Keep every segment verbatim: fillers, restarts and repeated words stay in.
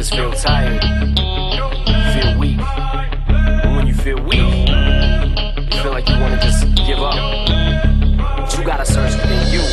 just feel tired, feel weak. And when you feel weak, you feel like you wanna just give up. But you gotta search within you.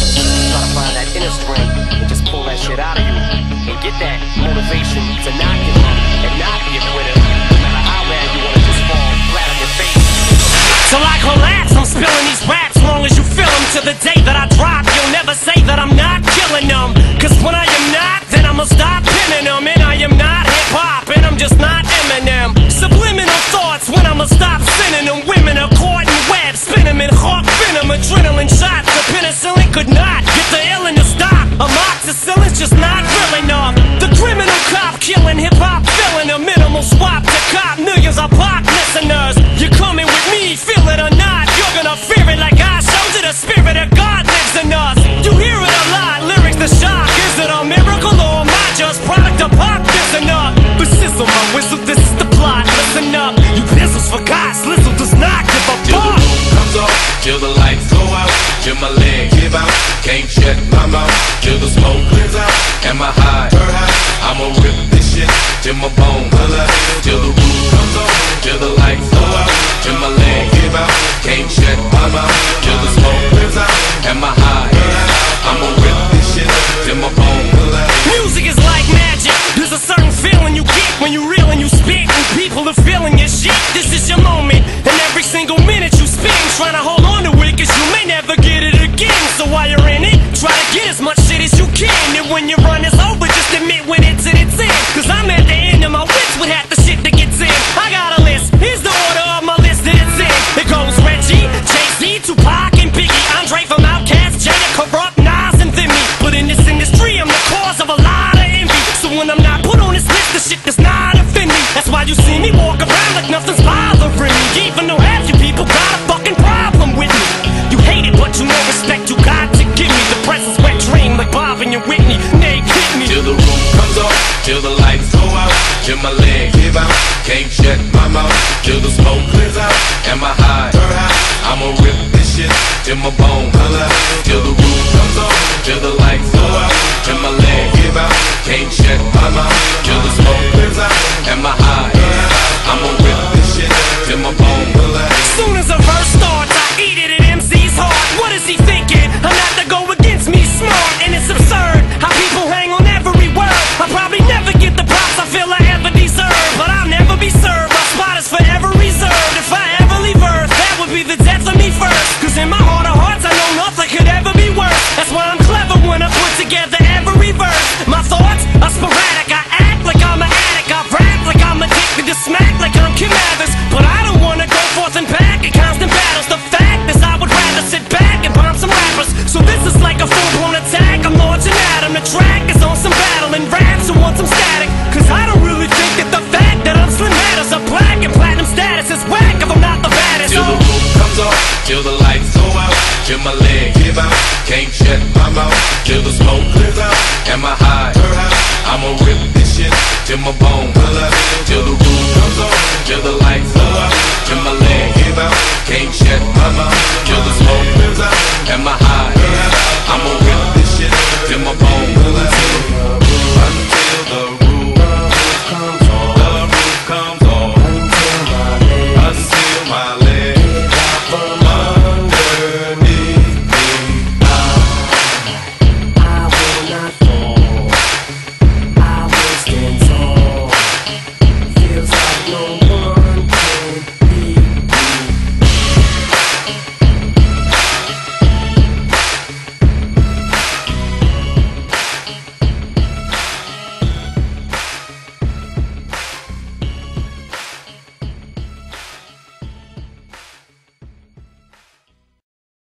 Try to find that inner strength and just pull that shit out of you. And get that motivation to not give up and not be a quitter. No matter how bad you wanna just fall flat on your face. Till I collapse, I'm spilling these raps. Long as you feel them, to the day that I drop, you'll never say that I'm not killing them. Cause when I am not, then I'ma stop pinning them. And I am not hip-hop, and I'm just not Eminem. Subliminal thoughts when I'ma stop sending them. Women are caught in web, spin them in hawk venom. Adrenaline shots, the penicillin could not get the illin to stop. Amoxicillin's just not real enough. The criminal cop killing hip-hop, filling a minimal swap to cop millions of pop listeners. You're coming with me, feel it or not, you're gonna fear it like I showed you. The spirit of God lives in us. You hear it a lot, lyrics the shock. Is it a miracle or am I just product of pop? Listen up, but sizzle my whistle, this is the plot. Listen up, you pistols for God, Slizzle does not give a Till fuck. the roof comes off, till the lights go out, till my leg give out, can't shut my mouth, till the smoke clears out, and my high, I'ma rip this shit, till my bone pull out, till the roof comes off, till the lights go out, till my leg give out, can't shut my mouth, till the smoke clears out, and my high, I'ma rip this shit, till my bone pull out. Music is like magic. There's a certain feeling you get when you reel and you spit, and people are feeling your shit. This is your moment, and every single minute you spend trying to hold on to it, cause you may never get it again. So while you're in it, try to get as much shit as you can. And when your run is over, just admit when it's in its end. Cause I'm at the end of my wits with half the shit that gets in. I got a list, here's the order of my list that it's in. It goes Reggie, Jay-Z, Tupac, and Biggie, Andre from Outkast, Jada, Corrupt, Nas, and then me. But in this industry, I'm the cause of a lot of envy. So when I'm not put on this list, the shit does not offend me. That's why you see me walk around like nothing's bothering me. Even though half you people got a fucking problem with me. You hate it, but you know respect you got to give me. The presence wet dream like Bob and your Whitney. Nay, hit me. Till the roof comes off, till the lights go out, till my leg give out, can't shut my mouth, till the smoke clears out, and my high, I'ma rip this shit, till my bone pull out, till the roof comes off, till the lights go out, till my leg give out, can't shut my mouth, till the smoke clears out, and my high, I'ma rip this shit, till my bone pull out. Soon as a verse starts, I eat it at M C's heart. What is he thinking? I'm not to go against me, smart, and it's absurd how people hang on every word. I'll probably never get the props I feel I ever deserve, but I'll never be served. My spot is forever reserved. If I ever leave Earth, that would be the death of me first. Cause in my heart of hearts, I know nothing could ever be worse. That's why I'm clever when I put together every verse. My thoughts are sporadic. I act like I'm an addict. I rap like I'm addicted to smack like I'm Kim Mathers. But I don't wanna go forth and back in constant battles. The fact is I would rather sit back and bomb some rappers. So this is like a full-blown attack. I'm launching at 'em. The track is on some battle and raps who want some static. Cause I don't really think that the fact that I'm slim matters. A black and platinum status is whack if I'm not the baddest. Till the roof comes off, till the lights go out, till my leg give out, can't shut my mouth, till the smoke clears out, and my high, I'ma rip this shit, till my bone